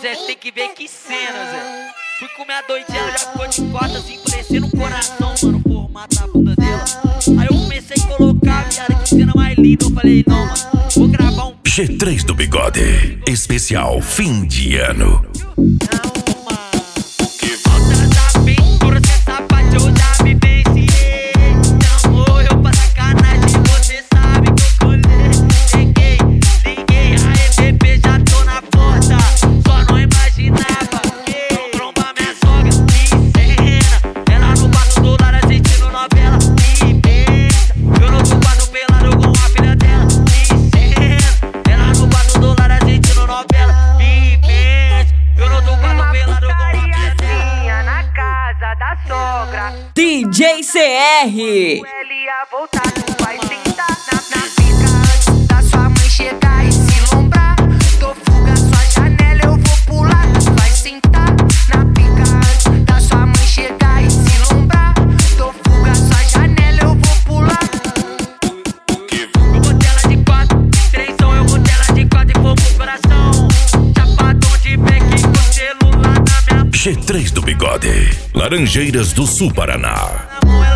Zé, cê tem que ver que cena, Zé. Fui comer a doidinha, ela já ficou de costas, assim, parecendo um coração, mano, o formato da bunda dela. Aí eu comecei a colocar, viado, que cena mais linda. Eu falei, não, mano, vou gravar um G3 do Bigode, especial fim de ano. DJ CR. Ele ia voltar, tu vai sentar na pica antes da sua mãe chegar e se lombrar. Tô fuga sua janela, eu vou pular, tu vai sentar na pica antes da sua mãe chegar e se lombrar. Tô fuga sua janela, eu vou pular. Eu botei ela de 4, de 3 som, eu botei ela de 4 e vou pro coração. Chapadão de back com o celular na minha G3 do Bigode, Laranjeiras do Sul, Paraná. mão.